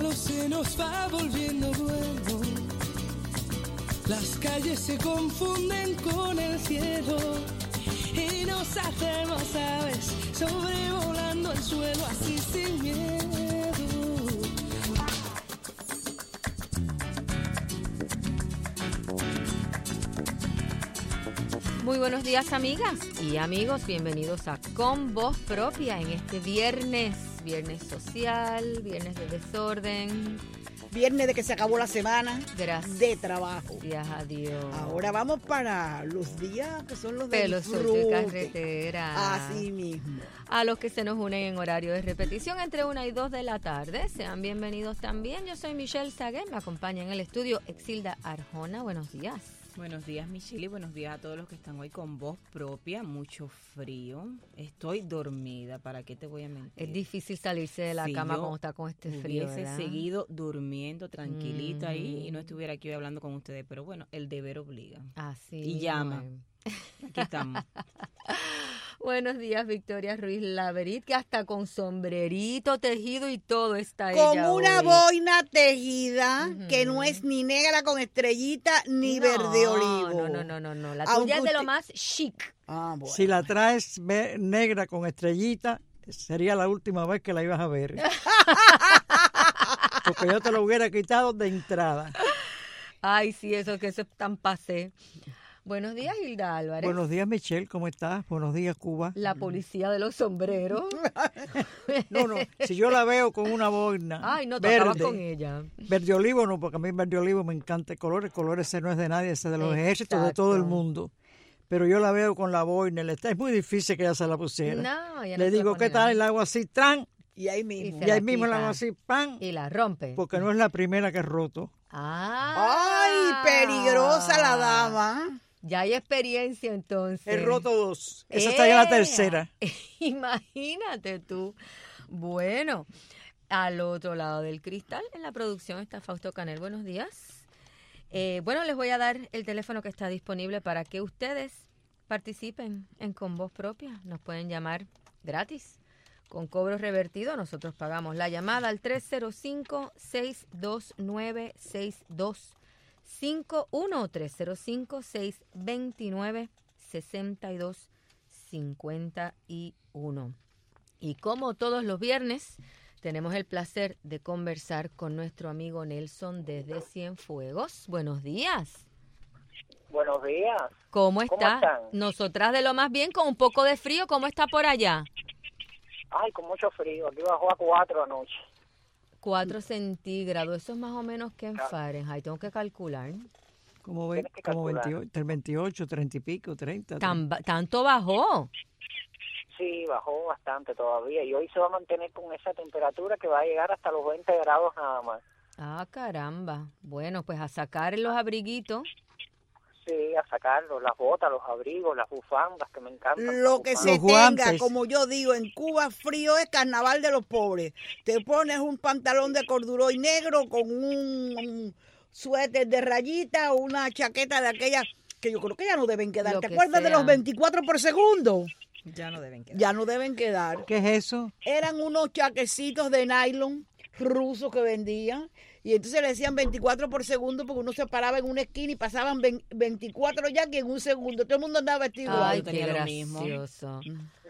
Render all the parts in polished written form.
todo se nos va volviendo bueno. Las calles se confunden con el cielo y nos hacemos aves sobrevolando el suelo así sin miedo. Muy buenos días, amigas y amigos, bienvenidos a Con Voz Propia en este viernes social, viernes de desorden. Viernes de que se acabó la semana de trabajo. Gracias a Dios. Ahora vamos para los días que son los de Pelos de carretera. Así mismo. A los que se nos unen en horario de repetición entre 1 y 2 de la tarde, sean bienvenidos también. Yo soy Michelle Sagué, me acompaña en el estudio Exilda Arjona. Buenos días. Buenos días, Michelle, y buenos días a todos los que están hoy con voz propia. Mucho frío. Estoy dormida, ¿para qué te voy a mentir? Es difícil salirse de la cama cuando está con este frío, hubiese ¿verdad? seguido durmiendo tranquilita ahí y no estuviera aquí hoy hablando con ustedes, pero bueno, el deber obliga. Así y llama. Aquí estamos. Buenos días, Victoria Ruiz Laverit, que hasta con sombrerito tejido y todo está con ella una hoy. Boina tejida que no es ni negra con estrellita ni verde olivo. No. La tuya es de lo más chic. Bueno. Si la traes negra con estrellita, sería la última vez que la ibas a ver. Porque yo te lo hubiera quitado de entrada. Ay, sí, eso es tan pasé. Buenos días, Hilda Álvarez. Buenos días, Michelle, ¿cómo estás? Buenos días, Cuba. La policía de los sombreros. No, si yo la veo con una boina Ay, no, tú verde, acabas con ella. Verde olivo no, porque a mí verde olivo me encanta el color ese no es de nadie, ese es de los ejércitos de todo el mundo. Pero yo la veo con la boina, es muy difícil que ella se la pusiera. No, ella no le se digo, la ¿qué tal? El agua así, ¡tran! Y ahí mismo. Y ahí mismo la hago así, ¡pam! Y la rompe. Porque no es la primera que he roto. ¡Ay, peligrosa la dama! Ya hay experiencia, entonces. He roto 2. Esa está ya la tercera. Imagínate tú. Bueno, al otro lado del cristal, en la producción está Fausto Canel. Buenos días. Bueno, les voy a dar el teléfono que está disponible para que ustedes participen en Con Voz Propia. Nos pueden llamar gratis, con cobro revertido. Nosotros pagamos la llamada al 305-629-6251, 305-629-6251. Y como todos los viernes, tenemos el placer de conversar con nuestro amigo Nelson desde Cienfuegos. Buenos días. Buenos días. ¿Cómo está? están? Nosotras de lo más bien, con un poco de frío. ¿Cómo está por allá? Ay, con mucho frío. Aquí bajó a 4 anoche. 4 centígrados. Eso es más o menos que en Fahrenheit. Tengo que calcular. Como Tienes que calcular. 28, 30 y pico, 30. ¿Tanto bajó? Sí, bajó bastante todavía. Y hoy se va a mantener con esa temperatura que va a llegar hasta los 20 grados nada más. Ah, caramba. Bueno, pues a sacar los abriguitos. Sí, a sacarlo. Las botas, los abrigos, las bufandas, que me encantan. Lo que se Los guantes. tenga, como yo digo, en Cuba frío es carnaval de los pobres. Te pones un pantalón de corduroy negro con un suéter de rayita o una chaqueta de aquellas que yo creo que ya no deben quedar. Lo ¿Te que acuerdas de sea. los 24 por segundo? Ya no deben quedar. Ya no deben quedar. ¿Qué es eso? Eran unos chaquecitos de nylon rusos que vendían. Y entonces le decían 24 por segundo porque uno se paraba en una esquina y pasaban 24 ya que en un segundo. Todo el mundo andaba vestido igual. Ay, yo qué tenía lo mismo. gracioso.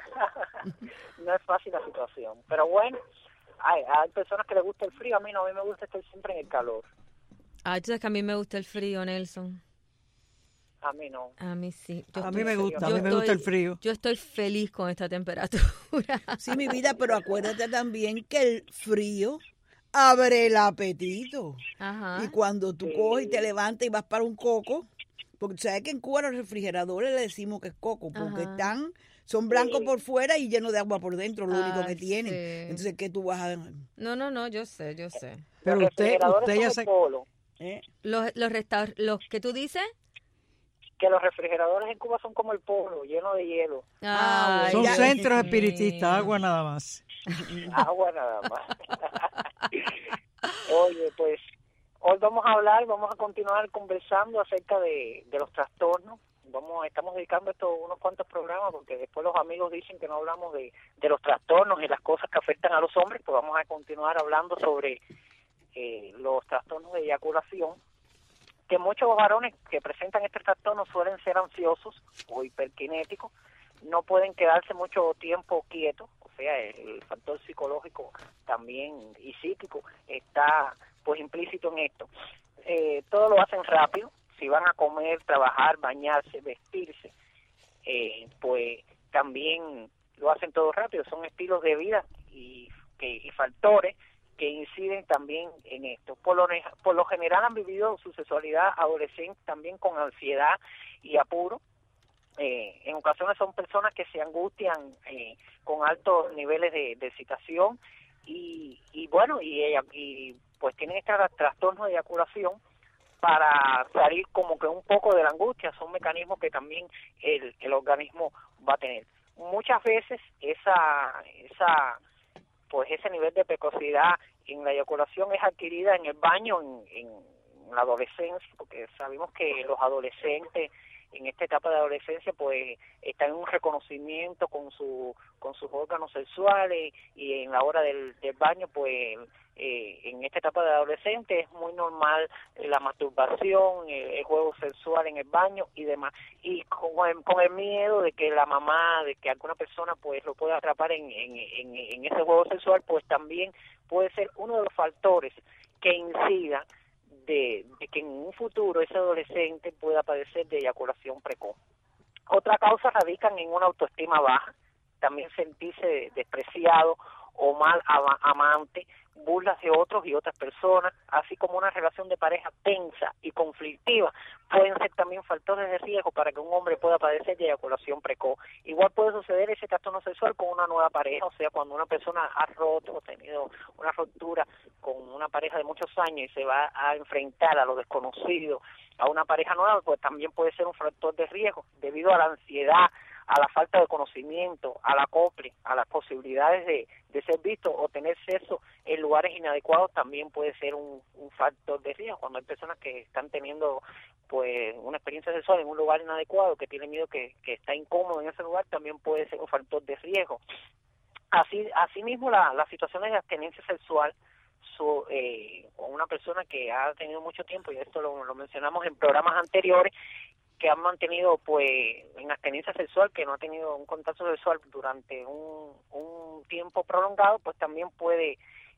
No es fácil la situación. Pero bueno, hay personas que les gusta el frío. A mí no, a mí me gusta estar siempre en el calor. Ay, tú sabes que a mí me gusta el frío, Nelson. A mí no. A mí sí. A mí me gusta el frío. Yo estoy feliz con esta temperatura. Sí, mi vida, pero acuérdate también que el frío abre el apetito. Ajá. Y cuando tú coges y te levantas y vas para un coco, porque sabes que en Cuba los refrigeradores le decimos que es coco, porque son blancos por fuera y llenos de agua por dentro, lo único que tienen. Sí. Entonces, ¿qué tú vas a...? No, yo sé. Pero Los usted refrigeradores ya son se... el polo. Los que tú dices. Que los refrigeradores en Cuba son como el polo, lleno de hielo. Ay, Son ya- centros espiritistas, agua nada más. Agua nada más. Oye, pues hoy vamos a continuar conversando acerca de los trastornos. Estamos dedicando esto unos cuantos programas porque después los amigos dicen que no hablamos de los trastornos y las cosas que afectan a los hombres, pues vamos a continuar hablando sobre los trastornos de eyaculación, que muchos varones que presentan este trastorno suelen ser ansiosos o hiperkinéticos, no pueden quedarse mucho tiempo quietos, o sea, el factor psicológico también y psíquico está pues implícito en esto. Todo lo hacen rápido, si van a comer, trabajar, bañarse, vestirse, pues también lo hacen todo rápido, son estilos de vida y factores que inciden también en esto. Por lo general han vivido su sexualidad adolescente también con ansiedad y apuro. En ocasiones son personas que se angustian con altos niveles de excitación y pues tienen este trastorno de eyaculación para salir como que un poco de la angustia. Son mecanismos que también el organismo va a tener. Muchas veces ese nivel de precocidad en la eyaculación es adquirida en el baño en la adolescencia, porque sabemos que los adolescentes en esta etapa de adolescencia pues están en un reconocimiento con sus órganos sexuales, y en la hora del baño pues en esta etapa de adolescente es muy normal la masturbación, el juego sexual en el baño y demás, y con el miedo de que la mamá, de que alguna persona pues lo pueda atrapar en ese juego sexual, pues también puede ser uno de los factores que incida de que en un futuro ese adolescente pueda padecer de eyaculación precoz. Otra causa radican en una autoestima baja, también sentirse despreciado o mal amante, burlas de otros y otras personas, así como una relación de pareja tensa y conflictiva, pueden ser también factores de riesgo para que un hombre pueda padecer de eyaculación precoz. Igual puede suceder ese trastorno sexual con una nueva pareja, o sea, cuando una persona ha roto o tenido una ruptura con una pareja de muchos años y se va a enfrentar a lo desconocido, a una pareja nueva, pues también puede ser un factor de riesgo debido a la ansiedad, a la falta de conocimiento, al acople, a las posibilidades de ser visto o tener sexo en lugares inadecuados, también puede ser un factor de riesgo. Cuando hay personas que están teniendo pues una experiencia sexual en un lugar inadecuado, que tienen miedo que está incómodo en ese lugar, también puede ser un factor de riesgo. Asimismo, las situaciones de abstenencia sexual con una persona que ha tenido mucho tiempo, y esto lo mencionamos en programas anteriores, que han mantenido pues en abstenencia sexual, que no ha tenido un contacto sexual durante un tiempo prolongado, pues también puede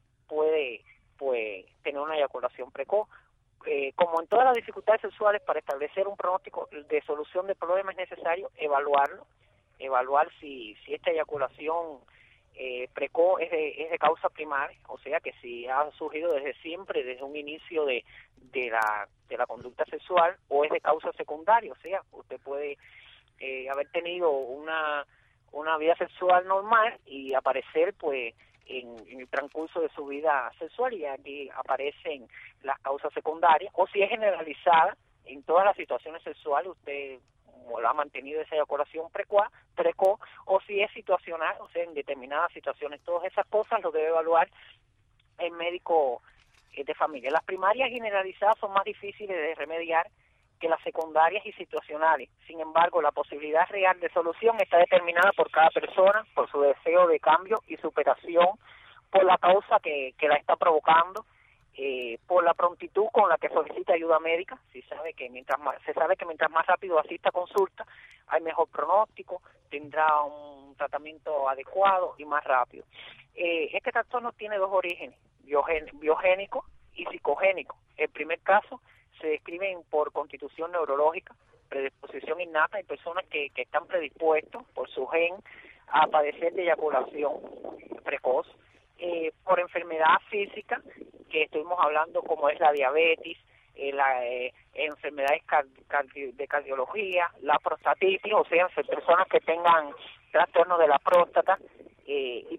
pues tener una eyaculación precoz. Como en todas las dificultades sexuales, para establecer un pronóstico de solución del problema es necesario evaluar si esta eyaculación precoz es de causa primaria, o sea que si ha surgido desde siempre, desde un inicio de la conducta sexual, o es de causa secundaria, o sea, usted puede haber tenido una vida sexual normal y aparecer pues en el transcurso de su vida sexual, y aquí aparecen las causas secundarias, o si es generalizada en todas las situaciones sexuales, usted lo ha mantenido esa eyaculación precoz, o si es situacional, o sea, en determinadas situaciones. Todas esas cosas lo debe evaluar el médico de familia. Las primarias generalizadas son más difíciles de remediar que las secundarias y situacionales. Sin embargo, la posibilidad real de solución está determinada por cada persona, por su deseo de cambio y superación, por la causa que la está provocando, por la prontitud con la que solicita ayuda médica. Se sabe que mientras más rápido asista a consulta, hay mejor pronóstico, tendrá un tratamiento adecuado y más rápido. Este trastorno tiene dos orígenes, biogénico y psicogénico. El primer caso se describen por constitución neurológica, predisposición innata. Hay personas que están predispuestos por su gen a padecer de eyaculación precoz, por enfermedad física, que estuvimos hablando, como es la diabetes, enfermedades de cardiología, la prostatitis, o sea, personas que tengan trastorno de la próstata, y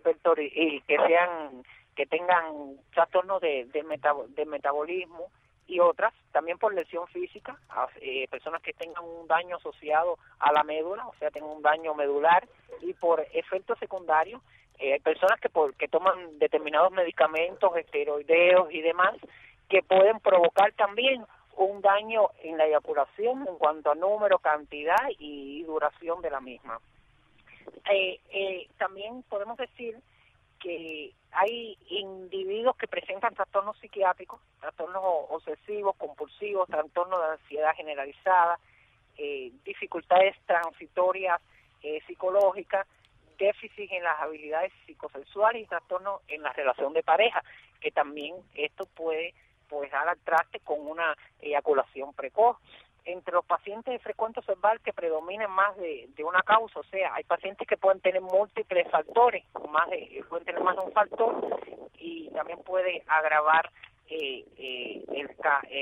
que tengan trastorno de metabolismo, y otras, también por lesión física, personas que tengan un daño asociado a la médula, o sea, tengan un daño medular, y por efectos secundarios, hay personas que toman determinados medicamentos, esteroideos y demás, que pueden provocar también un daño en la eyaculación en cuanto a número, cantidad y duración de la misma. También podemos decir que hay individuos que presentan trastornos psiquiátricos, trastornos obsesivos, compulsivos, trastornos de ansiedad generalizada, dificultades transitorias psicológicas, déficit en las habilidades psicosexuales y trastornos en la relación de pareja, que también esto puede pues dar al traste con una eyaculación precoz. Entre los pacientes de frecuente observar que predominan más de una causa, o sea, hay pacientes que pueden tener múltiples factores, pueden tener más de un factor, y también puede agravar el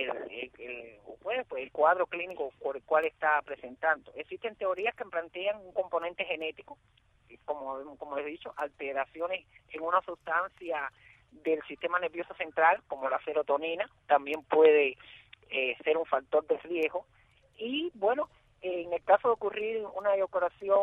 cuadro clínico por el cual está presentando. Existen teorías que plantean un componente genético, como he dicho, alteraciones en una sustancia del sistema nervioso central, como la serotonina, también puede ser un factor de riesgo. Y bueno, en el caso de ocurrir una eyaculación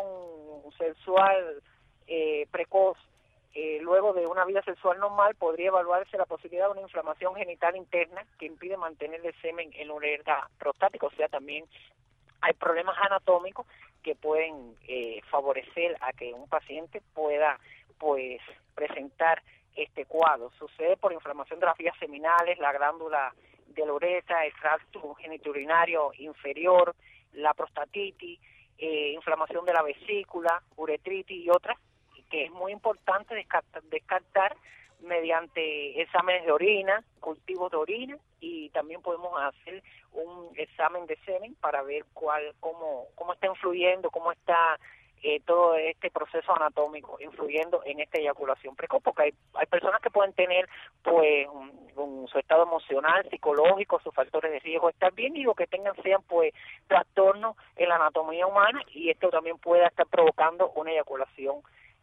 sexual precoz, luego de una vida sexual normal, podría evaluarse la posibilidad de una inflamación genital interna que impide mantener el semen en la uretra prostática. O sea, también hay problemas anatómicos que pueden favorecer a que un paciente pueda pues presentar este cuadro. Sucede por inflamación de las vías seminales, la glándula de la uretra, el tracto genitourinario inferior, la prostatitis, inflamación de la vesícula, uretritis y otras, que es muy importante descartar mediante exámenes de orina, cultivos de orina, y también podemos hacer un examen de semen para ver cómo está influyendo, cómo está todo este proceso anatómico influyendo en esta eyaculación precoz, porque hay personas que pueden tener pues su estado emocional, psicológico, sus factores de riesgo estar bien, y lo que sean pues trastornos en la anatomía humana, y esto también puede estar provocando una eyaculación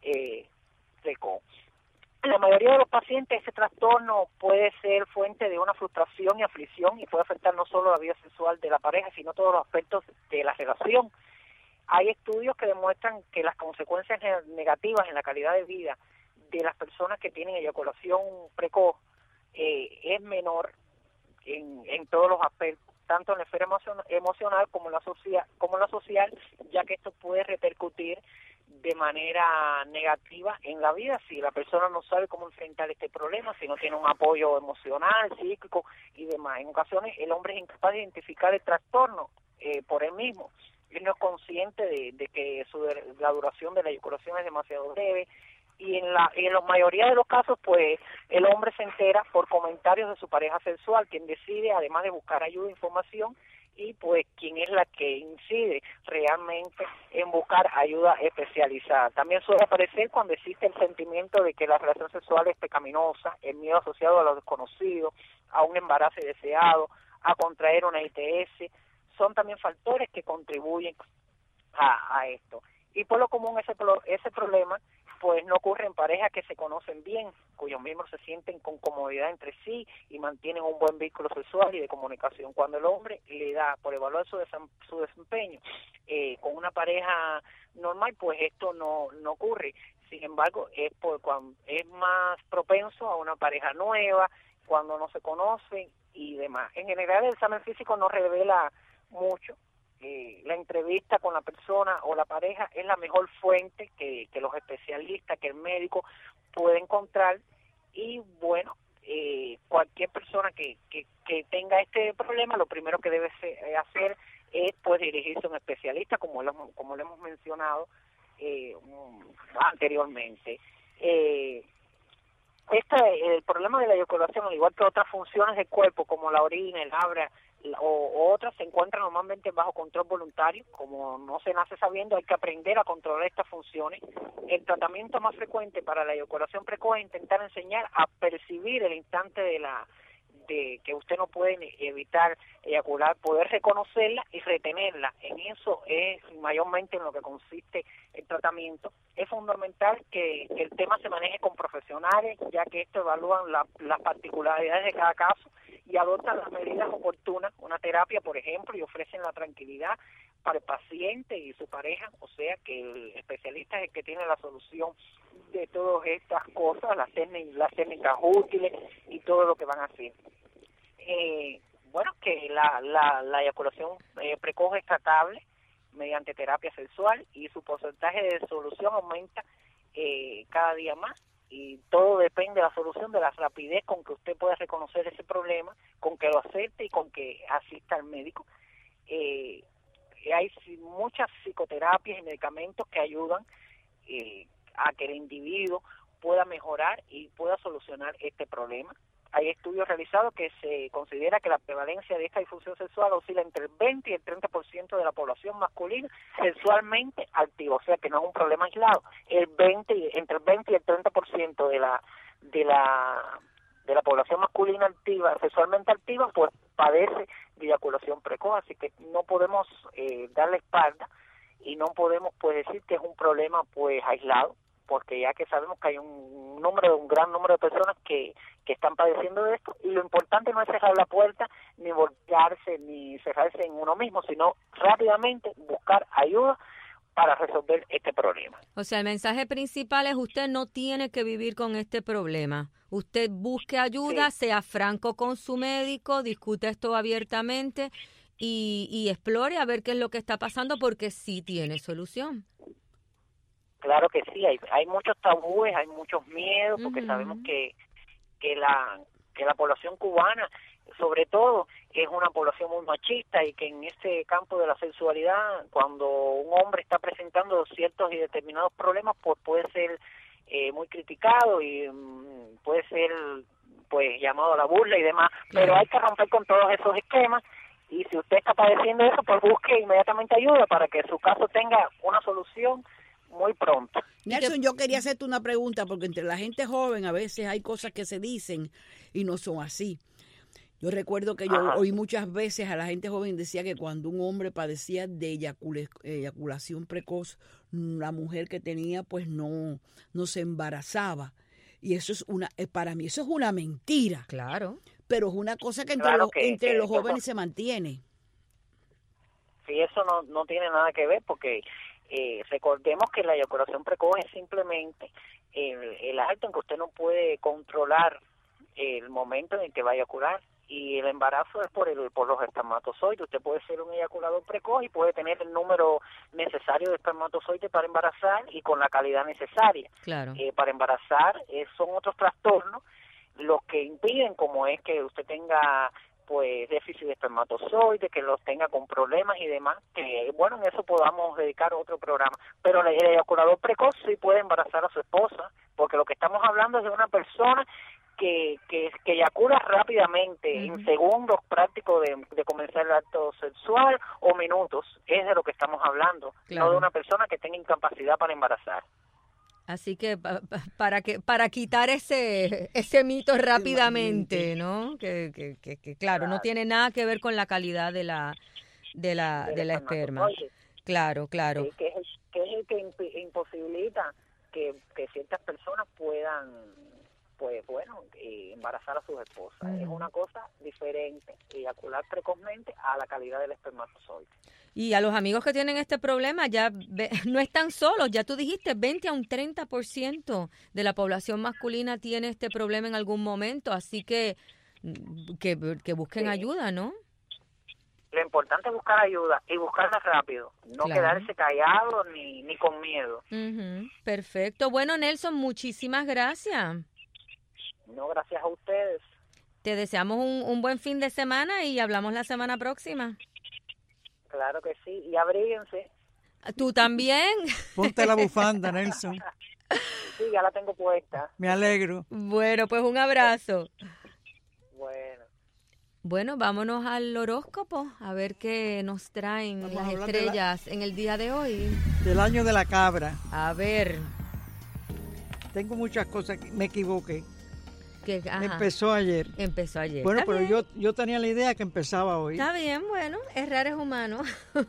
precoz. En la mayoría de los pacientes ese trastorno puede ser fuente de una frustración y aflicción, y puede afectar no solo la vida sexual de la pareja, sino todos los aspectos de la relación. Hay estudios que demuestran que las consecuencias negativas en la calidad de vida de las personas que tienen eyaculación precoz es menor en todos los aspectos, tanto en la esfera emocional como en la social, ya que esto puede repercutir de manera negativa en la vida si la persona no sabe cómo enfrentar este problema, si no tiene un apoyo emocional, psíquico y demás. En ocasiones el hombre es incapaz de identificar el trastorno por él mismo. Él no es consciente de que la duración de la eyaculación es demasiado breve, y en la mayoría de los casos pues el hombre se entera por comentarios de su pareja sexual, quien decide, además de buscar ayuda e información, y pues quien es la que incide realmente en buscar ayuda especializada. También suele aparecer cuando existe el sentimiento de que la relación sexual es pecaminosa, el miedo asociado a lo desconocido, a un embarazo indeseado, a contraer una ITS, son también factores que contribuyen a esto. Y por lo común ese problema pues no ocurre en parejas que se conocen bien, cuyos miembros se sienten con comodidad entre sí y mantienen un buen vínculo sexual y de comunicación. Cuando el hombre le da por evaluar su desempeño con una pareja normal, pues esto no ocurre. Sin embargo, cuando es más propenso a una pareja nueva, cuando no se conocen y demás. En general, el examen físico no revela mucho. La entrevista con la persona o la pareja es la mejor fuente que los especialistas, que el médico puede encontrar, y bueno, cualquier persona que tenga este problema, lo primero que debe hacer es pues dirigirse a un especialista, como lo hemos mencionado anteriormente. El problema de la eyaculación, al igual que otras funciones del cuerpo como la orina, el habla o otras, se encuentran normalmente bajo control voluntario. Como no se nace sabiendo, hay que aprender a controlar estas funciones. El tratamiento más frecuente para la eyaculación precoz es intentar enseñar a percibir el instante de que usted no puede evitar eyacular, poder reconocerla y retenerla. En eso es mayormente en lo que consiste el tratamiento. Es fundamental que el tema se maneje con profesionales, ya que estos evalúan las particularidades de cada caso y adoptan las medidas oportunas, una terapia, por ejemplo, y ofrecen la tranquilidad para el paciente y su pareja, o sea que el especialista es el que tiene la solución de todas estas cosas, las técnicas útiles y todo lo que van a hacer. Bueno, que la eyaculación precoz es tratable mediante terapia sexual, y su porcentaje de solución aumenta cada día más. y todo depende de la solución, de la rapidez con que usted pueda reconocer ese problema, con que lo acepte y con que asista al médico. Hay muchas psicoterapias y medicamentos que ayudan a que el individuo pueda mejorar y pueda solucionar este problema. Hay estudios realizados que se considera que la prevalencia de esta disfunción sexual oscila entre el 20 y el 30% de la población masculina sexualmente activa, o sea que no es un problema aislado. Entre el 20 y el 30% de la población masculina activa, sexualmente activa, pues padece de eyaculación precoz, así que no podemos darle espalda y no podemos pues decir que es un problema pues aislado, porque ya que sabemos que hay un gran número de personas que están padeciendo de esto, y lo importante no es cerrar la puerta, ni voltearse, ni cerrarse en uno mismo, sino rápidamente buscar ayuda para resolver este problema. O sea, el mensaje principal es: usted no tiene que vivir con este problema. Usted busque ayuda, sí. Sea franco con su médico, discute esto abiertamente y explore a ver qué es lo que está pasando, porque sí tiene solución. Claro que sí, hay muchos tabúes, hay muchos miedos, porque sabemos que la población cubana, sobre todo, es una población muy machista, y que en ese campo de la sexualidad, cuando un hombre está presentando ciertos y determinados problemas, pues puede ser muy criticado y puede ser pues llamado a la burla y demás, pero hay que romper con todos esos esquemas, y si usted está padeciendo eso, pues busque inmediatamente ayuda para que su caso tenga una solución muy pronto. Nelson, yo quería hacerte una pregunta, porque entre la gente joven a veces hay cosas que se dicen y no son así. Yo recuerdo que yo oí muchas veces a la gente joven decía que cuando un hombre padecía de eyaculación precoz, la mujer que tenía pues no se embarazaba. Y eso es para mí eso es una mentira. Claro. Pero es una cosa que entre los jóvenes se mantiene. Sí, eso no tiene nada que ver, porque recordemos que la eyaculación precoz es simplemente el acto en que usted no puede controlar el momento en el que va a eyacular, y el embarazo es por los espermatozoides. Usted puede ser un eyaculador precoz y puede tener el número necesario de espermatozoides para embarazar y con la calidad necesaria. Claro. Para embarazar son otros trastornos los que impiden, como es que usted tenga pues déficit de espermatozoides, que los tenga con problemas y demás, que bueno, en eso podamos dedicar otro programa. Pero el eyaculador precoz sí puede embarazar a su esposa, porque lo que estamos hablando es de una persona que eyacula rápidamente, en segundos prácticos de comenzar el acto sexual, o minutos, es de lo que estamos hablando, no de una persona que tenga incapacidad para embarazar. Así que para quitar ese mito rápidamente, ¿no? Que claro, no tiene nada que ver con la calidad de la esperma. Claro. Sí, que es el que imposibilita que ciertas personas puedan, pues bueno, embarazar a sus esposas. Es una cosa diferente, eyacular precozmente, a la calidad del espermatozoide. Y a los amigos que tienen este problema, ya no están solos. Ya tú dijiste, 20 a un 30% de la población masculina tiene este problema en algún momento, así que busquen ayuda, ¿no? Lo importante es buscar ayuda, y buscarla rápido, no quedarse callado ni con miedo. Perfecto. Bueno, Nelson, muchísimas gracias. No, gracias a ustedes. Te deseamos un buen fin de semana y hablamos la semana próxima. Claro que sí, y abríguense. ¿Tú también? Ponte la bufanda, Nelson. Sí, ya la tengo puesta. Me alegro. Bueno, pues un abrazo. Bueno, vámonos al horóscopo, a ver qué nos traen las estrellas en el día de hoy. Del año de la cabra. A ver. Tengo muchas cosas, me equivoqué. Ajá. Empezó ayer. Bueno, pero yo tenía la idea que empezaba hoy. Está bien, bueno, errar es humano.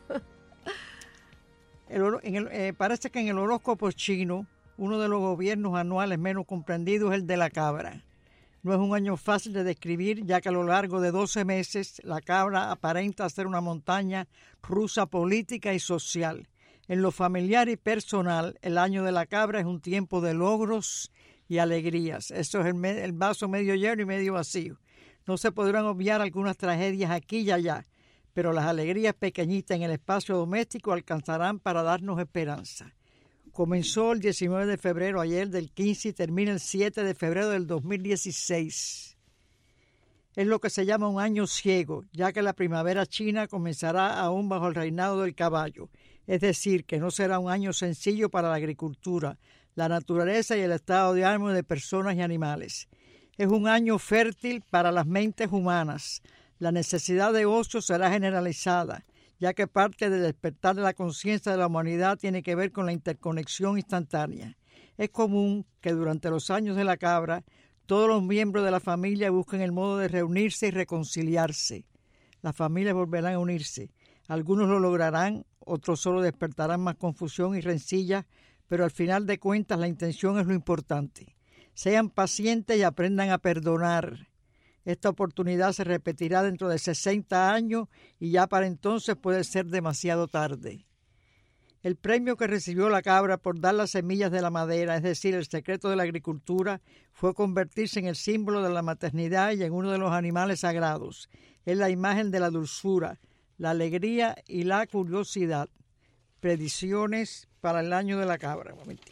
Parece que en el horóscopo chino, uno de los gobiernos anuales menos comprendidos es el de la cabra. No es un año fácil de describir, ya que a lo largo de 12 meses la cabra aparenta ser una montaña rusa política y social. En lo familiar y personal, el año de la cabra es un tiempo de logros y alegrías. Eso es el vaso medio lleno y medio vacío. No se podrán obviar algunas tragedias aquí y allá, pero las alegrías pequeñitas en el espacio doméstico alcanzarán para darnos esperanza. Comenzó el 19 de febrero, ayer del 15, y termina el 7 de febrero del 2016. Es lo que se llama un año ciego, ya que la primavera china comenzará aún bajo el reinado del caballo. Es decir, que no será un año sencillo para la agricultura, la naturaleza y el estado de ánimo de personas y animales. Es un año fértil para las mentes humanas. La necesidad de ocio será generalizada, ya que parte del despertar de la conciencia de la humanidad tiene que ver con la interconexión instantánea. Es común que durante los años de la cabra, todos los miembros de la familia busquen el modo de reunirse y reconciliarse. Las familias volverán a unirse. Algunos lo lograrán, otros solo despertarán más confusión y rencillas, pero al final de cuentas la intención es lo importante. Sean pacientes y aprendan a perdonar. Esta oportunidad se repetirá dentro de 60 años y ya para entonces puede ser demasiado tarde. El premio que recibió la cabra por dar las semillas de la madera, es decir, el secreto de la agricultura, fue convertirse en el símbolo de la maternidad y en uno de los animales sagrados. Es la imagen de la dulzura, la alegría y la curiosidad. Predicciones para el año de la cabra. Un momentito.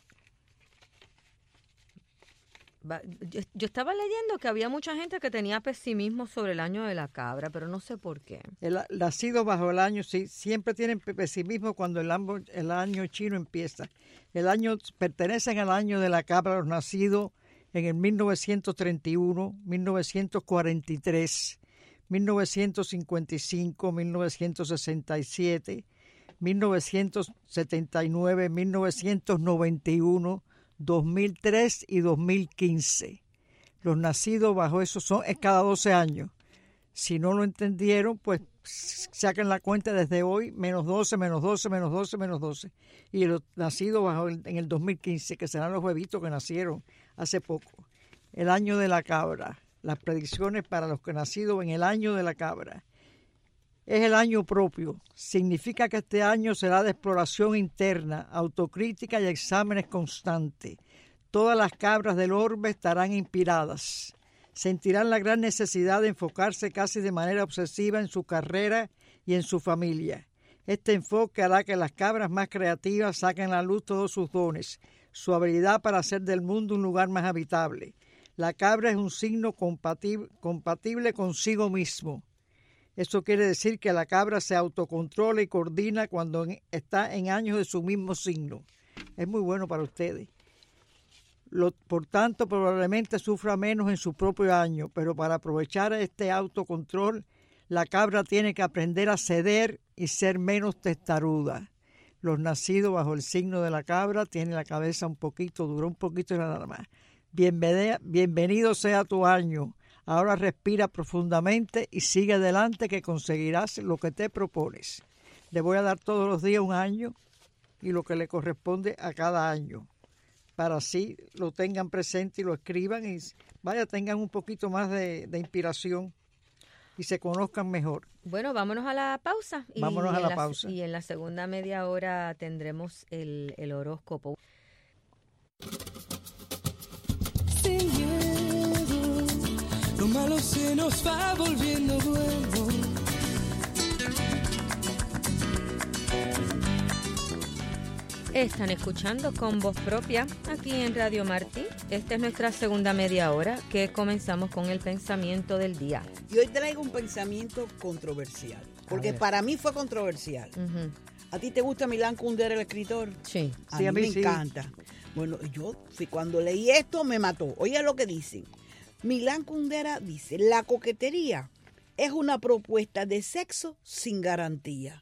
Yo estaba leyendo que había mucha gente que tenía pesimismo sobre el año de la cabra, pero no sé por qué. El nacido bajo el año, sí, siempre tienen pesimismo cuando el año chino empieza. Pertenecen al año de la cabra los nacidos en el 1931, 1943, 1955, 1967, 1979, 1991, 2003 y 2015. Los nacidos bajo eso es cada 12 años. Si no lo entendieron, pues saquen la cuenta desde hoy, menos 12, menos 12, menos 12, menos 12. Y los nacidos en el 2015, que serán los huevitos que nacieron hace poco. El año de la cabra. Las predicciones para los que nacidos en el año de la cabra. Es el año propio. Significa que este año será de exploración interna, autocrítica y exámenes constantes. Todas las cabras del orbe estarán inspiradas. Sentirán la gran necesidad de enfocarse casi de manera obsesiva en su carrera y en su familia. Este enfoque hará que las cabras más creativas saquen a la luz todos sus dones, su habilidad para hacer del mundo un lugar más habitable. La cabra es un signo compatible consigo mismo. Eso quiere decir que la cabra se autocontrola y coordina cuando está en años de su mismo signo. Es muy bueno para ustedes. Por tanto, probablemente sufra menos en su propio año, pero para aprovechar este autocontrol, la cabra tiene que aprender a ceder y ser menos testaruda. Los nacidos bajo el signo de la cabra tienen la cabeza un poquito dura, un poquito nada más. Bienvenido sea tu año. Ahora respira profundamente y sigue adelante que conseguirás lo que te propones. Le voy a dar todos los días un año y lo que le corresponde a cada año, para así lo tengan presente y lo escriban y tengan un poquito más de inspiración y se conozcan mejor. Bueno, vámonos a la pausa. Vámonos a la pausa. Y en la segunda media hora tendremos el horóscopo. Sin miedo, lo malo se nos va volviendo bueno. Están escuchando Con Voz Propia aquí en Radio Martí. Esta es nuestra segunda media hora que comenzamos con el pensamiento del día. Y hoy traigo un pensamiento controversial, porque para mí fue controversial. Uh-huh. ¿A ti te gusta Milán Kundera, el escritor? Sí. A mí me encanta. Bueno, cuando leí esto me mató. Oye lo que dicen. Milán Kundera dice, la coquetería es una propuesta de sexo sin garantía.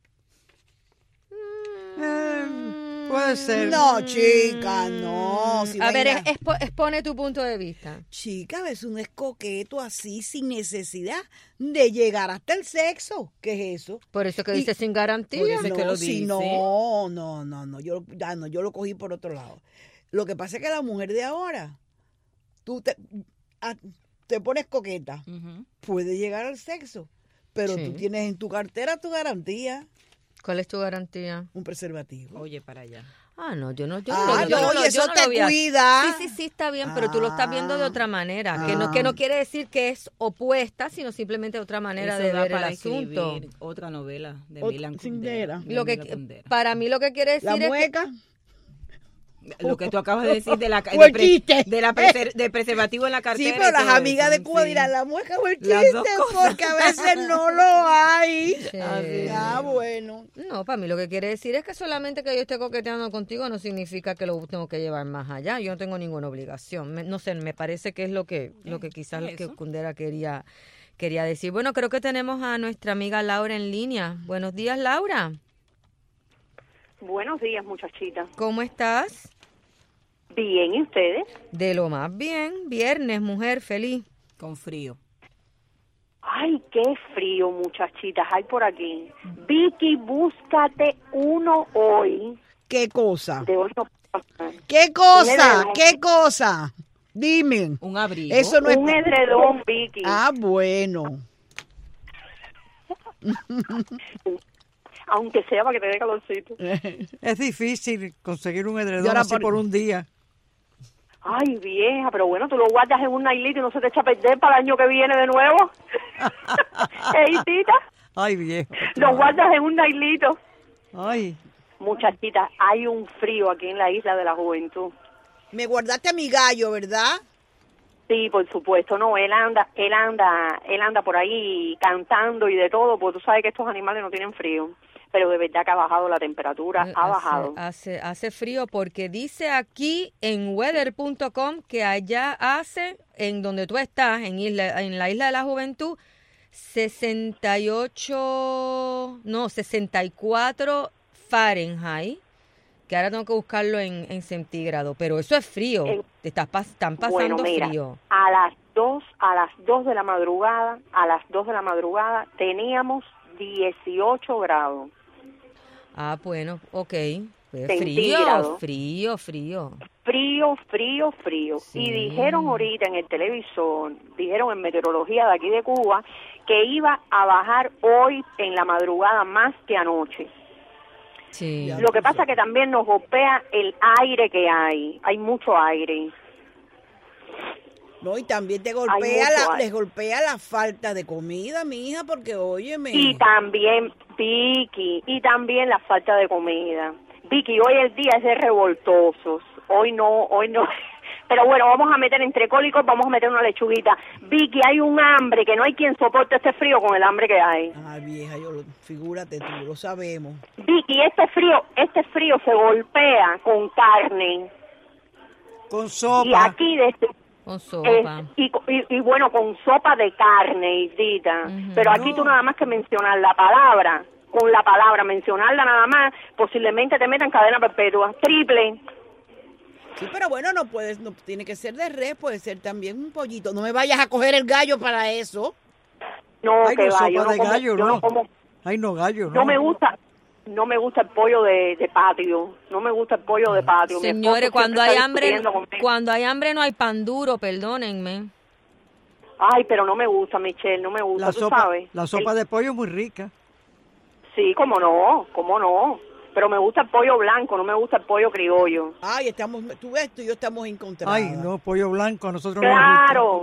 Puede ser. No, chica, no. Si a ver, expone tu punto de vista. Chica, a veces uno es coqueto así, sin necesidad de llegar hasta el sexo. ¿Qué es eso? Por eso que dice sin garantía. Por eso que lo dice. No. Yo lo cogí por otro lado. Lo que pasa es que la mujer de ahora, tú te pones coqueta, puede llegar al sexo, pero tú tienes en tu cartera tu garantía. ¿Cuál es tu garantía? Un preservativo. Oye, para allá. Eso te cuida. cuida. Sí, está bien, pero tú lo estás viendo de otra manera. Que no quiere decir que es opuesta, sino simplemente otra manera Eso de da ver para el asunto. Otra novela de Milán Kundera. Para mí lo que quiere decir La es mueca. Lo que tú acabas de decir de la Fue chiste. de preservativo en la cartera. Sí, pero y las todo amigas eso, de Cuba sí. dirán, la mueca o el Las dos chiste, cosas. porque a veces no lo hay. Sí. Bueno. No, para mí lo que quiere decir es que solamente que yo esté coqueteando contigo no significa que lo tengo que llevar más allá. Yo no tengo ninguna obligación. No sé, me parece que es lo que quizás lo que eso. Kundera quería decir. Bueno, creo que tenemos a nuestra amiga Laura en línea. Buenos días, Laura. Buenos días, muchachita. ¿Cómo estás? Bien, ¿y ustedes? De lo más bien. Viernes, mujer, feliz. Con frío. Ay, qué frío, muchachitas, hay por aquí. Vicky, búscate uno hoy. ¿Qué cosa? De hoy no puedo pasar. ¿Qué cosa? edredón. ¿Qué cosa? Dime. Un abrigo. Eso no es... Un edredón, Vicky. Ah, bueno. Aunque sea para que te dé calorcito. Es difícil conseguir un edredón Y ahora así por un día. Ay, vieja, pero bueno, tú lo guardas en un nailito y no se te echa a perder para el año que viene de nuevo. Tita, Ay, viejo. lo guardas en un nailito. Ay, Muchachita, hay un frío aquí en la isla de la juventud. Me guardaste a mi gallo, ¿verdad? Sí, por supuesto, no, él anda por ahí cantando y de todo, porque tú sabes que estos animales no tienen frío, pero de verdad que ha bajado la temperatura, ha bajado. Hace frío porque dice aquí en weather.com que allá hace, en donde tú estás, en la Isla de la Juventud, 64 Fahrenheit, que ahora tengo que buscarlo en centígrados, pero eso es frío, están pasando Bueno, mira, frío. a las 2 de la madrugada, teníamos 18 grados. Ah, bueno, ok. Pues Centígrados. frío. Frío. Sí. Y dijeron ahorita en el televisor, dijeron en meteorología de aquí de Cuba, que iba a bajar hoy en la madrugada más que anoche. Sí. Lo que pasa que también nos golpea el aire que hay mucho aire. No, y también te Hay golpea mucho les golpea la falta de comida, mi hija, porque óyeme. Y también, Vicky, y también la falta de comida. Vicky, hoy el día es de revoltosos. Hoy no. Pero bueno, vamos a meter entre cólicos, vamos a meter una lechuguita. Vicky, hay un hambre que no hay quien soporte este frío con el hambre que hay. Ay, vieja, figúrate tú, lo sabemos. Vicky, este frío se golpea con carne. con Y sopa. aquí desde Con sopa. y bueno, con sopa de carne, Isdita. Ujú. Pero aquí tú nada más que mencionar la palabra, con la palabra, mencionarla nada más, posiblemente te metan cadena perpetua, triple. Sí, pero bueno, no tiene que ser de res, puede ser también un pollito. No me vayas a coger el gallo para eso. No, Ay, que no, va, sopa yo no de como, gallo, yo no. no como, Ay, no, gallo, no. no me gusta el pollo de patio, no me gusta el pollo de patio. Mi Señores, esposo cuando siempre hay está hambre, discutiendo conmigo. cuando hay hambre no hay pan duro, perdónenme. Ay, pero no me gusta, Michelle, no me gusta, La tú sopa, sabes. la sopa de pollo es muy rica. Sí, cómo no. Pero me gusta el pollo blanco, no me gusta el pollo criollo. Ay, tú ves, tú y yo estamos encontrados. Ay, no, pollo blanco, a nosotros no nos gusta.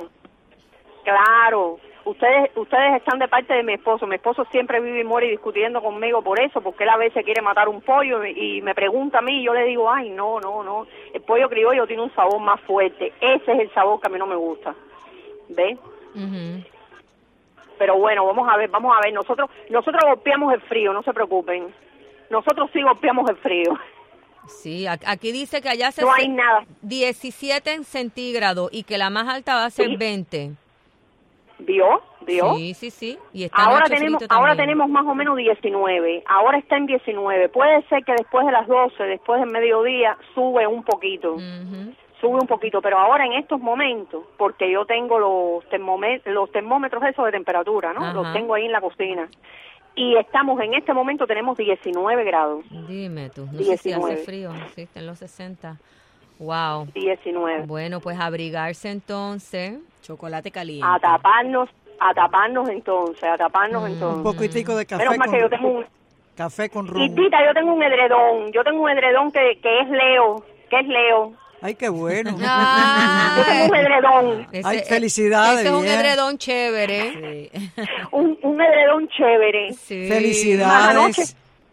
Claro. Ustedes están de parte de mi esposo. Mi esposo siempre vive y muere discutiendo conmigo por eso, porque él a veces quiere matar un pollo y me pregunta a mí y yo le digo, ay, no. El pollo criollo tiene un sabor más fuerte. Ese es el sabor que a mí no me gusta. ¿Ves? Ujú. Pero bueno, vamos a ver. Nosotros golpeamos el frío, no se preocupen. Nosotros sí golpeamos el frío. Sí, aquí dice que allá No hay nada. 17 en centígrados y que la más alta va a ser Sí. 20. ¿Vio? Sí. Y esta Ahora noche frito ahora también. tenemos más o menos 19. Ahora está en 19. Puede ser que después de las 12, después del mediodía, sube un poquito. Ujú. Sube un poquito, pero ahora en estos momentos, porque yo tengo los termómetros esos de temperatura, ¿no? Ajá. Los tengo ahí en la cocina. Y en este momento tenemos 19 grados. Dime tú, no sé si hace 19. frío, sí, está en los 60. Wow. 19. Bueno, pues abrigarse entonces. Chocolate caliente. A taparnos entonces. Un poquitico de café Menos mal que yo tengo un... café con Y rum. Tita, yo tengo un edredón que es Leo. Ay, qué bueno. Yo tengo un edredón, Ay, felicidades, Ese es un bien. edredón chévere. Sí. un edredón chévere. Sí. Felicidades. Anoche,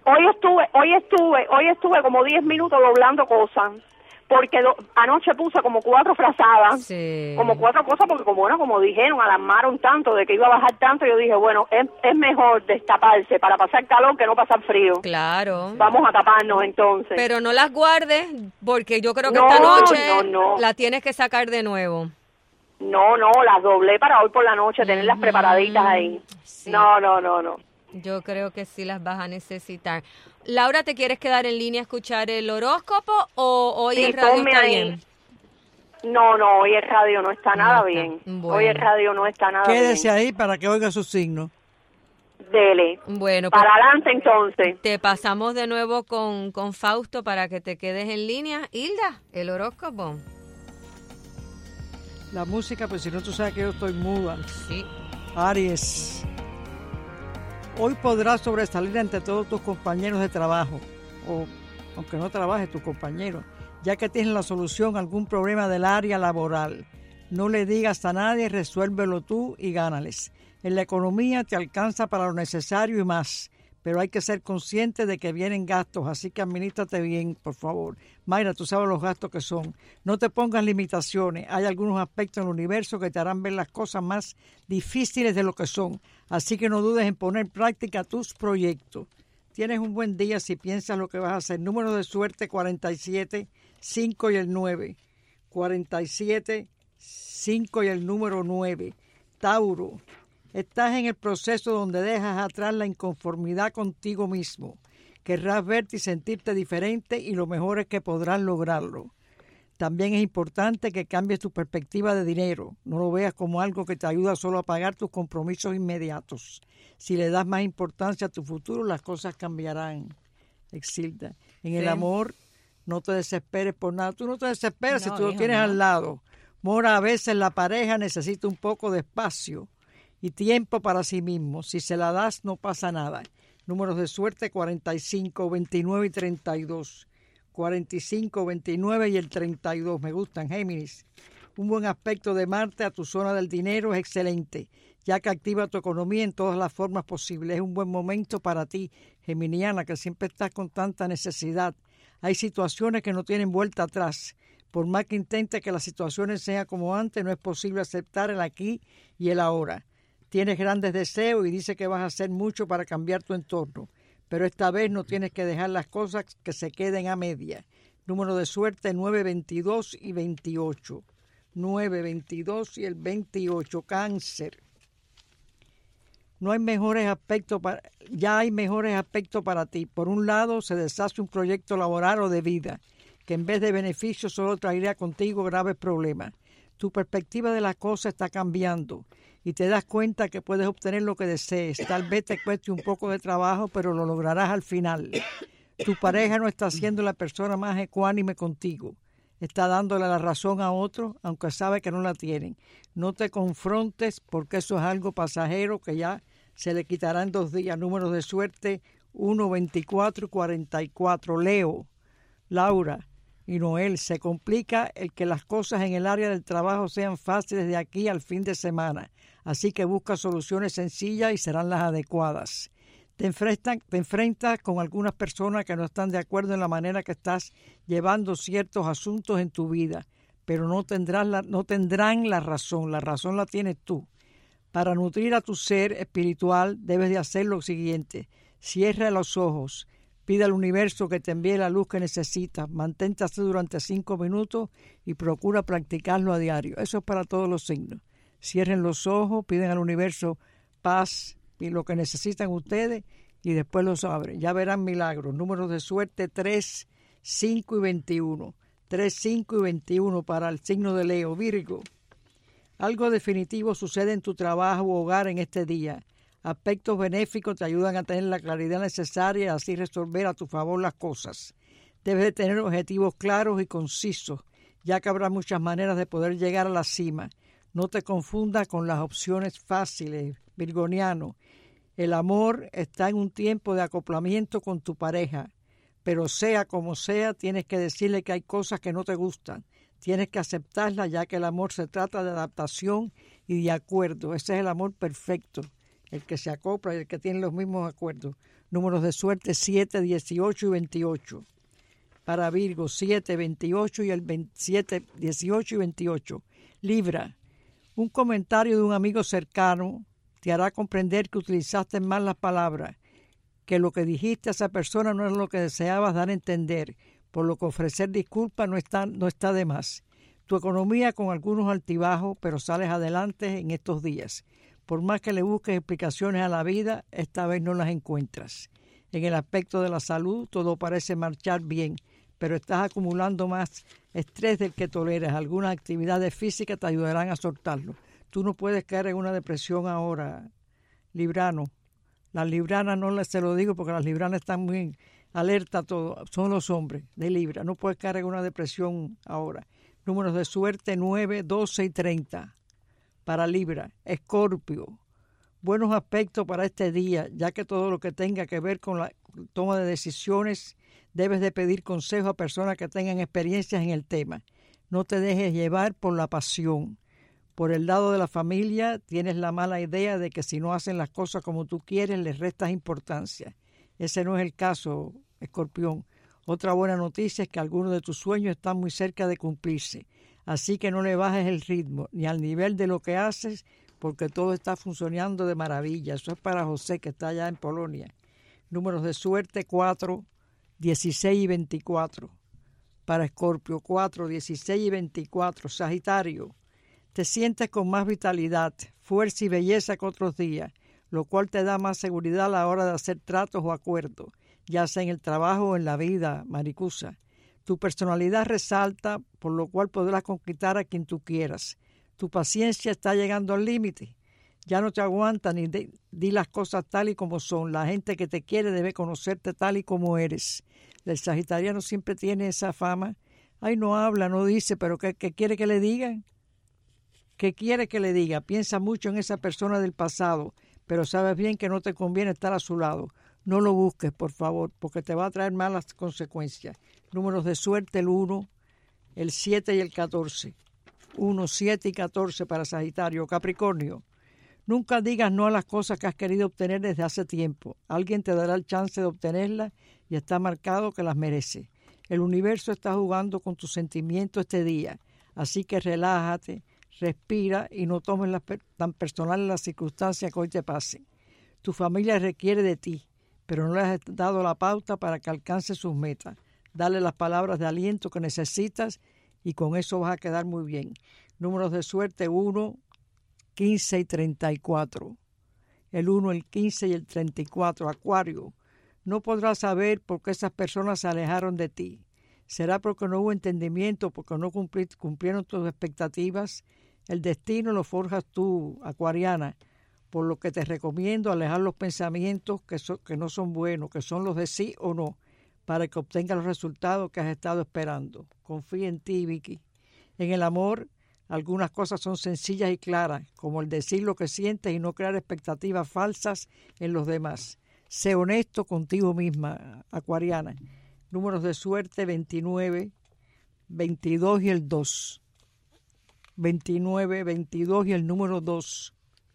Hoy estuve como 10 minutos doblando cosas, porque anoche puse como 4 frazadas, Sí. como 4 cosas, porque como dijeron, alarmaron tanto de que iba a bajar tanto, yo dije, bueno, es mejor destaparse para pasar calor que no pasar frío. Claro. Vamos a taparnos entonces. Pero no las guardes, porque yo creo que No, esta noche no. la tienes que sacar de nuevo. No, las doblé para hoy por la noche, tenerlas preparaditas ahí. Sí. No. Yo creo que sí las vas a necesitar. Laura, ¿te quieres quedar en línea a escuchar el horóscopo o hoy Sí, el radio ponme está ahí. bien? No, hoy el radio no está nada está. bien. Bueno. Hoy el radio no está nada Quédese bien. ahí para que oiga su signo. Dele. Bueno, pues Para adelante entonces. te pasamos de nuevo con Fausto para que te quedes en línea. Hilda, el horóscopo. La música, pues si no, tú sabes que yo estoy muda. Sí. Aries, hoy podrás sobresalir ante todos tus compañeros de trabajo, o aunque no trabajes tus compañeros, ya que tienes la solución a algún problema del área laboral. No le digas a nadie, resuélvelo tú y gánales. En la economía te alcanza para lo necesario y más, pero hay que ser consciente de que vienen gastos, así que administrate bien, por favor. Mayra, tú sabes los gastos que son. No te pongas limitaciones. Hay algunos aspectos en el universo que te harán ver las cosas más difíciles de lo que son, así que no dudes en poner en práctica tus proyectos. Tienes un buen día si piensas lo que vas a hacer. Número de suerte 47, 5 y el 9. 47, 5 y el número 9. Tauro, estás en el proceso donde dejas atrás la inconformidad contigo mismo. Querrás verte y sentirte diferente y lo mejor es que podrás lograrlo. También es importante que cambies tu perspectiva de dinero. No lo veas como algo que te ayuda solo a pagar tus compromisos inmediatos. Si le das más importancia a tu futuro, las cosas cambiarán. Exilda. En el amor, no te desesperes por nada. Tú no te desesperes si tú lo tienes al lado. Mora, a veces la pareja necesita un poco de espacio y tiempo para sí mismo. Si se la das, no pasa nada. Números de suerte 45, 29 y 32. 45, 29 y el 32. Me gustan, Géminis. Un buen aspecto de Marte a tu zona del dinero es excelente, ya que activa tu economía en todas las formas posibles. Es un buen momento para ti, geminiana, que siempre estás con tanta necesidad. Hay situaciones que no tienen vuelta atrás. Por más que intentes que las situaciones sean como antes, no es posible aceptar el aquí y el ahora. Tienes grandes deseos y dices que vas a hacer mucho para cambiar tu entorno, pero esta vez no tienes que dejar las cosas que se queden a media. Número de suerte 9, 22 y 28. 9, 22 y el 28. Cáncer. Ya hay mejores aspectos para ti. Por un lado, se deshace un proyecto laboral o de vida, que en vez de beneficios solo traería contigo graves problemas. Tu perspectiva de las cosas está cambiando y te das cuenta que puedes obtener lo que desees. Tal vez te cueste un poco de trabajo, pero lo lograrás al final. Tu pareja no está siendo la persona más ecuánime contigo. Está dándole la razón a otro, aunque sabe que no la tienen. No te confrontes porque eso es algo pasajero que ya se le quitará en 2 días. Números de suerte 1, 24 y 44. Leo, Laura y Noel, se complica el que las cosas en el área del trabajo sean fáciles de aquí al fin de semana. Así que busca soluciones sencillas y serán las adecuadas. Te enfrentas con algunas personas que no están de acuerdo en la manera que estás llevando ciertos asuntos en tu vida, pero no tendrán la razón la tienes tú. Para nutrir a tu ser espiritual debes de hacer lo siguiente: cierra los ojos, pide al universo que te envíe la luz que necesitas, mantente así durante 5 minutos y procura practicarlo a diario. Eso es para todos los signos. Cierren los ojos, piden al universo paz y lo que necesitan ustedes y después los abren. Ya verán milagros. Números de suerte 3, 5 y 21. 3, 5 y 21 para el signo de Leo. Virgo, algo definitivo sucede en tu trabajo o hogar en este día. Aspectos benéficos te ayudan a tener la claridad necesaria y así resolver a tu favor las cosas. Debes de tener objetivos claros y concisos, ya que habrá muchas maneras de poder llegar a la cima. No te confundas con las opciones fáciles, virgoniano. El amor está en un tiempo de acoplamiento con tu pareja, pero sea como sea, tienes que decirle que hay cosas que no te gustan. Tienes que aceptarlas, ya que el amor se trata de adaptación y de acuerdo. Ese es el amor perfecto, el que se acopla y el que tiene los mismos acuerdos. Números de suerte 7, 18 y 28. Para Virgo 7, 28 y el 27, 18 y 28. Libra, un comentario de un amigo cercano te hará comprender que utilizaste mal las palabras, que lo que dijiste a esa persona no es lo que deseabas dar a entender, por lo que ofrecer disculpas no está de más. Tu economía con algunos altibajos, pero sales adelante en estos días. Por más que le busques explicaciones a la vida, esta vez no las encuentras. En el aspecto de la salud, todo parece marchar bien, pero estás acumulando más estrés del que toleras. Algunas actividades físicas te ayudarán a soltarlo. Tú no puedes caer en una depresión ahora, librano. Las libranas no se lo digo porque las libranas están muy alerta a todo. Son los hombres de Libra. No puedes caer en una depresión ahora. Números de suerte 9, 12 y 30. Para Libra, Escorpio. Buenos aspectos para este día, ya que todo lo que tenga que ver con la toma de decisiones, debes de pedir consejo a personas que tengan experiencias en el tema. No te dejes llevar por la pasión. Por el lado de la familia, tienes la mala idea de que si no hacen las cosas como tú quieres, les restas importancia. Ese no es el caso, Escorpión. Otra buena noticia es que algunos de tus sueños están muy cerca de cumplirse. Así que no le bajes el ritmo ni al nivel de lo que haces, porque todo está funcionando de maravilla. Eso es para José, que está allá en Polonia. Números de suerte 4, 16 y 24. Para Escorpio 4, 16 y 24. Sagitario. Te sientes con más vitalidad, fuerza y belleza que otros días, lo cual te da más seguridad a la hora de hacer tratos o acuerdos, ya sea en el trabajo o en la vida, maricusa. Tu personalidad resalta, por lo cual podrás conquistar a quien tú quieras. Tu paciencia está llegando al límite. Ya no te aguanta ni di las cosas tal y como son. La gente que te quiere debe conocerte tal y como eres. El sagitariano siempre tiene esa fama. Ay, no habla, no dice, pero ¿qué quiere que le digan? ¿Qué quiere que le diga? Piensa mucho en esa persona del pasado, pero sabes bien que no te conviene estar a su lado. No lo busques, por favor, porque te va a traer malas consecuencias. Números de suerte, el 1, el 7 y el 14. 1, 7 y 14 para Sagitario. Capricornio. Nunca digas no a las cosas que has querido obtener desde hace tiempo. Alguien te dará el chance de obtenerlas y está marcado que las merece. El universo está jugando con tus sentimientos este día, así que relájate, respira y no tomes tan personal las circunstancias que hoy te pasen. Tu familia requiere de ti, pero no le has dado la pauta para que alcance sus metas. Dale las palabras de aliento que necesitas y con eso vas a quedar muy bien. Números de suerte 1, 15 y 34. El 1, el 15 y el 34. Acuario. No podrás saber por qué esas personas se alejaron de ti. Será porque no hubo entendimiento, porque no cumplieron tus expectativas. El destino lo forjas tú, acuariana, por lo que te recomiendo alejar los pensamientos que no son buenos, que son los de sí o no, para que obtengas los resultados que has estado esperando. Confía en ti, Vicky. En el amor, algunas cosas son sencillas y claras, como el decir lo que sientes y no crear expectativas falsas en los demás. Sé honesto contigo misma, acuariana. Números de suerte 29, 22 y el 2. 29, 22 y el número 2.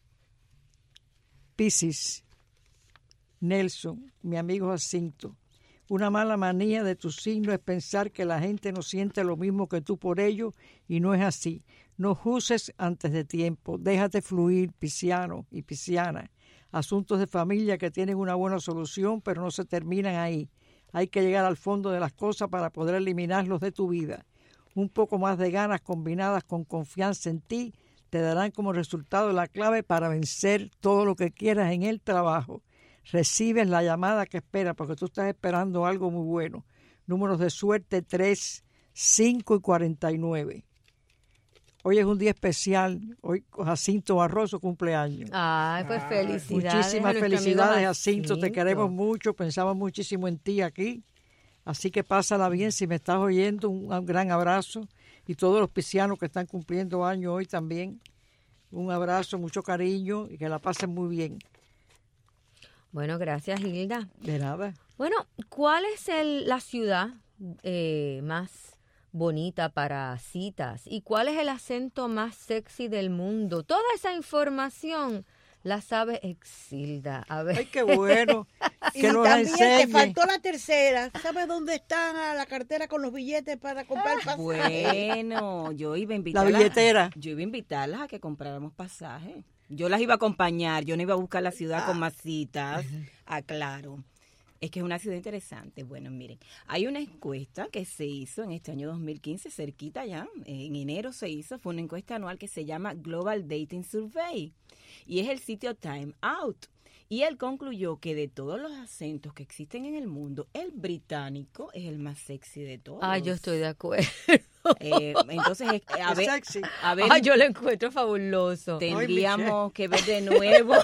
Piscis. Nelson, mi amigo Jacinto. Una mala manía de tu signo es pensar que la gente no siente lo mismo que tú por ello, y no es así. No juzgues antes de tiempo. Déjate fluir, pisciano y pisciana. Asuntos de familia que tienen una buena solución, pero no se terminan ahí. Hay que llegar al fondo de las cosas para poder eliminarlos de tu vida. Un poco más de ganas combinadas con confianza en ti te darán como resultado la clave para vencer todo lo que quieras en el trabajo. Recibes la llamada que esperas porque tú estás esperando algo muy bueno. Números de suerte 3, 5 y 49. Hoy es un día especial. Hoy Jacinto Barroso cumpleaños. Ay, pues felicidades. Muchísimas felicidades, Jacinto. Te queremos mucho. Pensamos muchísimo en ti aquí. Así que pásala bien. Si me estás oyendo, un gran abrazo. Y todos los piscianos que están cumpliendo años hoy también. Un abrazo, mucho cariño y que la pasen muy bien. Bueno, gracias, Hilda. De nada. Bueno, ¿cuál es la ciudad más bonita para citas? ¿Y cuál es el acento más sexy del mundo? Toda esa información La sabe Exilda. A ver. Ay, qué bueno. Y Que nos también te enseñe. faltó la tercera. ¿Sabes dónde está la cartera con los billetes para comprar pasaje? Bueno, yo iba a La invitarlas. billetera. Yo iba a invitarlas a que compráramos pasajes. Yo las iba a acompañar, yo no iba a buscar la ciudad con más citas. Aclaro. Es que es una ciudad interesante. Bueno, miren, hay una encuesta que se hizo en este año 2015, cerquita ya, en enero se hizo, fue una encuesta anual que se llama Global Dating Survey y es el sitio Time Out. Y él concluyó que de todos los acentos que existen en el mundo, el británico es el más sexy de todos. Ay, yo estoy de acuerdo. Entonces, a Es ver, sexy. a ver, Ay, yo lo encuentro fabuloso. tendríamos que ver de nuevo.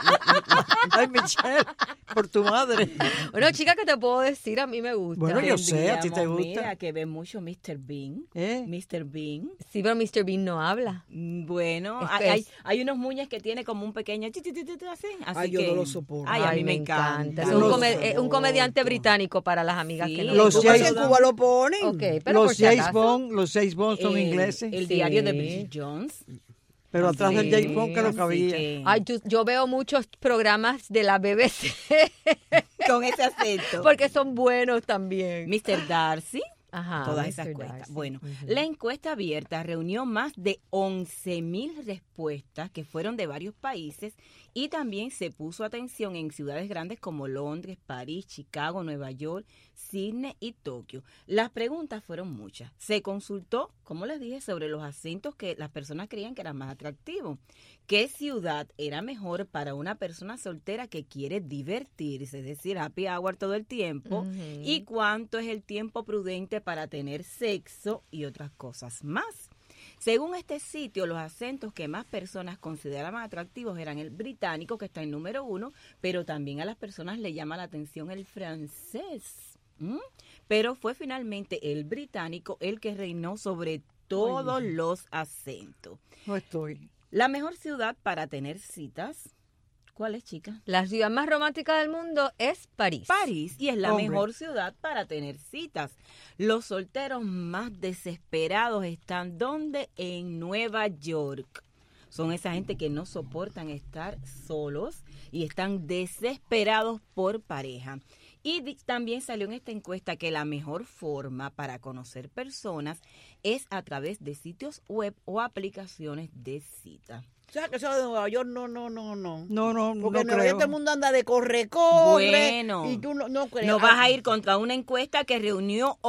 Ay, Michelle, por tu madre. Bueno, chica, ¿qué te puedo decir? A mí me gusta. Bueno, yo sé, a ti te Tendríamos, gusta. Mira, que ve mucho Mr. Bean. ¿Eh? Mr. Bean. Sí, pero Mr. Bean no habla. Bueno, Es hay unos muñes que tiene como un pequeño así. Ay, yo no lo soporto. Ay, a mí me encanta. Es Yo un, lo un comediante británico para las amigas Sí. que no. Los ¿Tú James- crees que en Cuba lo ponen? Ok, pero por Los si James acaso. Bond, son ingleses. El Sí. diario de Bridget Jones. Pero atrás del Sí, James Bond que lo Así cabía. que, Ay, yo veo muchos programas de la BBC con ese acento. porque son buenos también. Mr. Darcy. Ajá, Todas Mr. esas encuestas. Darcy. Bueno, Ujú. la encuesta abierta reunió más de 11.000 respuestas que fueron de varios países y también se puso atención en ciudades grandes como Londres, París, Chicago, Nueva York, Sydney y Tokio. Las preguntas fueron muchas. Se consultó, como les dije, sobre los acentos que las personas creían que eran más atractivos. ¿Qué ciudad era mejor para una persona soltera que quiere divertirse, es decir, happy hour todo el tiempo? Ujú. ¿Y cuánto es el tiempo prudente para tener sexo y otras cosas más? Según este sitio, los acentos que más personas consideraban atractivos eran el británico, que está en número 1, pero también a las personas le llama la atención el francés. Pero fue finalmente el británico el que reinó sobre todos los acentos. No estoy. La mejor ciudad para tener citas, ¿cuál es, chica? La ciudad más romántica del mundo es París. París, y es la Hombre. mejor ciudad para tener citas. Los solteros más desesperados están ¿dónde? En Nueva York. Son esa gente que no soportan estar solos y están desesperados por pareja. Y también salió en esta encuesta que la mejor forma para conocer personas es a través de sitios web o aplicaciones de cita. O sea, que eso de Nueva York, no. No, Porque no en Nueva York creo. todo el mundo anda de corre. Bueno. Y tú no crees. No vas a ir contra una encuesta que reunió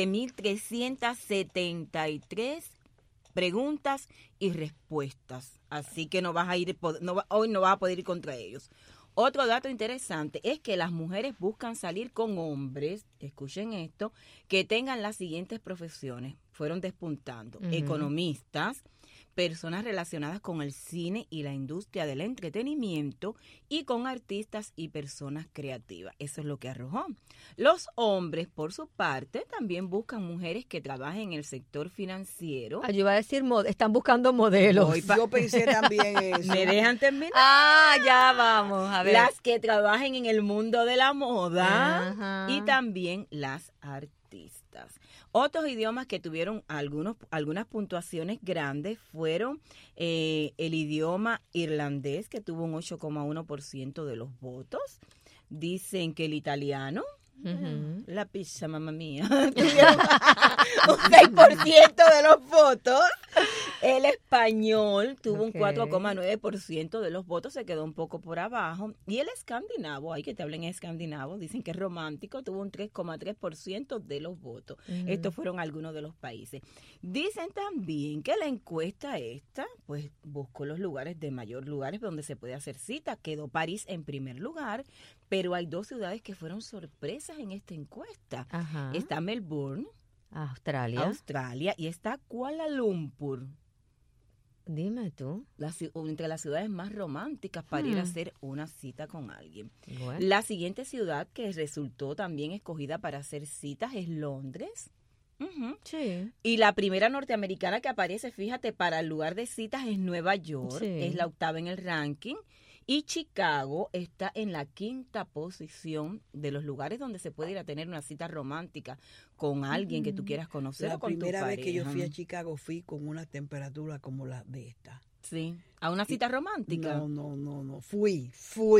11.373 preguntas y respuestas. Así que no vas a ir, hoy no vas a poder ir contra ellos. Otro dato interesante es que las mujeres buscan salir con hombres, escuchen esto, que tengan las siguientes profesiones. Fueron despuntando. Ujú. Economistas, personas relacionadas con el cine y la industria del entretenimiento y con artistas y personas creativas. Eso es lo que arrojó. Los hombres, por su parte, también buscan mujeres que trabajen en el sector financiero. Ay, yo iba a decir, están buscando modelos. Voy Yo pensé también eso. ¿Me dejan terminar? Ah, ya vamos, a ver. Las que trabajen en el mundo de la moda Ajá. y también las artistas. Otros idiomas que tuvieron algunas puntuaciones grandes fueron el idioma irlandés, que tuvo un 8,1% de los votos. Dicen que el italiano, Ujú. la pizza, mamá mía, tuvieron un 6% de los votos. El español tuvo un Ok. 4,9% de los votos, se quedó un poco por abajo. Y el escandinavo, hay que te hablen escandinavo, dicen que es romántico, tuvo un 3,3% de los votos. Ujú. Estos fueron algunos de los países. Dicen también que la encuesta esta, pues buscó los lugares de mayor lugares donde se puede hacer cita. Quedó París en primer lugar, pero hay dos ciudades que fueron sorpresas en esta encuesta. Ajá. Está Melbourne, Australia. Australia, y está Kuala Lumpur. Dime tú. Entre las ciudades más románticas para ir a Hmm. hacer una cita con alguien. Bueno. La siguiente ciudad que resultó también escogida para hacer citas es Londres. Ujú. Sí. Y la primera norteamericana que aparece, fíjate, para el lugar de citas es Nueva York. Sí. Es la octava en el ranking. Y Chicago está en la quinta posición de los lugares donde se puede ir a tener una cita romántica con alguien que tú quieras conocer La o con tu primera vez que yo fui a pareja. Chicago fui con una temperatura como la de esta. Sí. ¿A una cita romántica? No. Fui.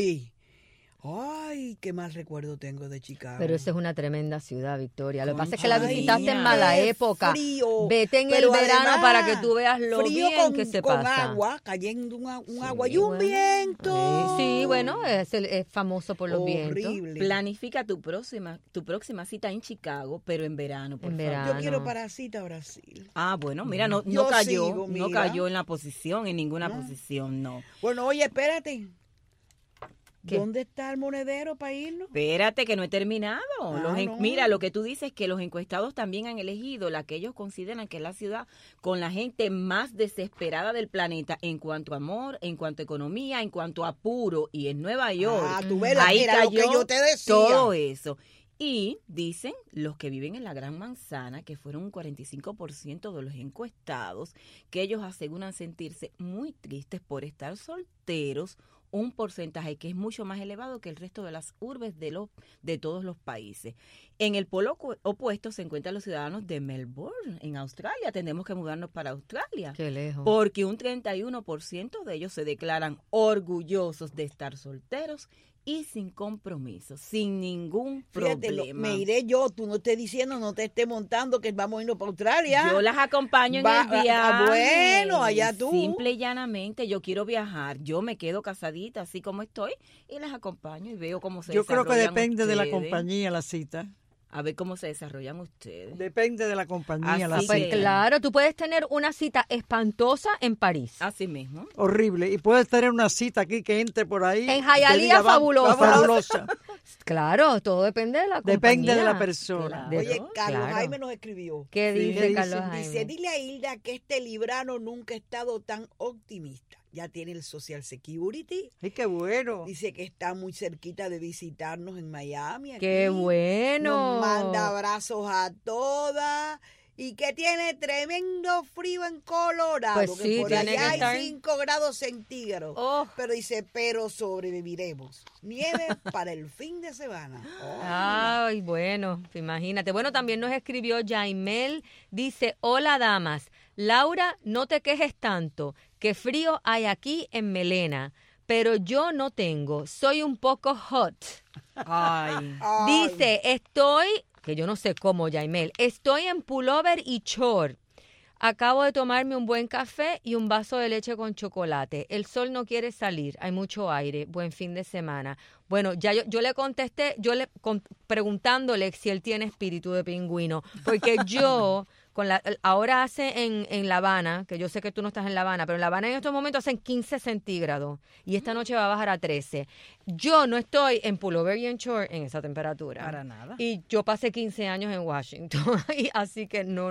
Ay, qué mal recuerdo tengo de Chicago. Pero esa es una tremenda ciudad, Victoria. Lo que pasa es que Concha, la visitaste en niña. mala Qué época. frío. Vete en Pero el verano además, para que tú veas lo frío bien que se con pasa. agua, cayendo un agua y Sí, un bueno. viento. Sí, bueno, es famoso por los vientos. Horrible. Planifica tu próxima cita en Chicago, pero en verano, por En favor. verano. Yo quiero para cita a Brasil. Ah, bueno, mira, no Yo cayó, sigo, no mira. cayó en la posición, en ninguna posición, no. Bueno, oye, espérate. ¿Qué? ¿Dónde está el monedero para irnos? Espérate que no he terminado. No. Mira, lo que tú dices es que los encuestados también han elegido la que ellos consideran que es la ciudad con la gente más desesperada del planeta en cuanto a amor, en cuanto a economía, en cuanto a apuro. Y en Nueva York, Ah, tú ves, ahí era lo que cayó yo te decía. todo eso. Y dicen los que viven en la Gran Manzana, que fueron un 45% de los encuestados, que ellos aseguran sentirse muy tristes por estar solteros, un porcentaje que es mucho más elevado que el resto de las urbes de todos los países. En el polo opuesto se encuentran los ciudadanos de Melbourne, en Australia. Tenemos que mudarnos para Australia. Qué lejos. Porque un 31% de ellos se declaran orgullosos de estar solteros y sin compromiso, sin ningún Fíjate, problema. me iré yo, tú no estés diciendo, no te estés montando que vamos a irnos para Australia. Yo las acompaño en el viaje. Bueno, allá tú. Simple y llanamente, yo quiero viajar. Yo me quedo casadita así como estoy y las acompaño y veo cómo se Yo creo que desarrollan depende de la ustedes. compañía la cita. A ver cómo se desarrollan ustedes. Depende de la compañía la Así Pues que- cita. claro, tú puedes tener una cita espantosa en París. Así mismo. Horrible. Y puedes tener una cita aquí que entre por ahí. En y te Hialeah, diga, "Va- fabulosa". fabulosa. Claro, todo depende de la compañía. Depende de la persona. Claro. Oye, Carlos claro. Jaime nos escribió. ¿Qué Sí, dice ¿qué Carlos dice? Jaime? Dice, dile a Hilda que este librano nunca ha estado tan optimista. Ya tiene el Social Security. Ay, qué bueno. Dice que está muy cerquita de visitarnos en Miami. aquí. ¡Qué bueno! Nos manda abrazos a todas. Y que tiene tremendo frío en Colorado. Pues que sí, por tiene allá que estar. hay 5 grados centígrados. Oh. Pero dice, pero sobreviviremos. Nieve para el fin de semana. Oh, Ay, bueno, imagínate. Bueno, también nos escribió Jaimel, dice, hola damas, Laura, no te quejes tanto, que frío hay aquí en Melena, pero yo no tengo, soy un poco hot. Ay. Ay. Dice, que yo no sé cómo, Jaimel, estoy en pullover y short. Acabo de tomarme un buen café y un vaso de leche con chocolate. El sol no quiere salir, hay mucho aire. Buen fin de semana. Bueno, ya yo le contesté, preguntándole si él tiene espíritu de pingüino, porque yo ahora hace en La Habana, que yo sé que tú no estás en La Habana, pero en La Habana en estos momentos hacen 15 centígrados y esta noche va a bajar a 13. Yo no estoy en pullover y en short en esa temperatura. Para nada. Y yo pasé 15 años en Washington, y así que no.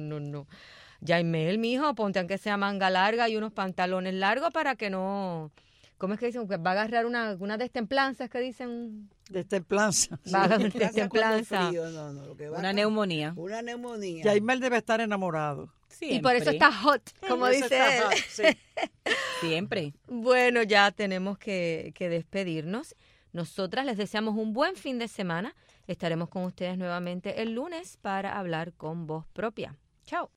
Jaimel, mijo, ponte aunque sea manga larga y unos pantalones largos para que no... ¿Cómo es que dicen? Que va a agarrar una destemplanzas que dicen... Destemplanza. Va a agarrar ¿Qué pasa con el destemplanza. frío? No, lo que va Una a- neumonía. Una neumonía. Jaimel debe estar enamorado. Y por eso está hot, como Eso dice está él. hot, sí. Siempre. Bueno, ya tenemos que despedirnos. Nosotras les deseamos un buen fin de semana. Estaremos con ustedes nuevamente el lunes para hablar con voz propia. Chao.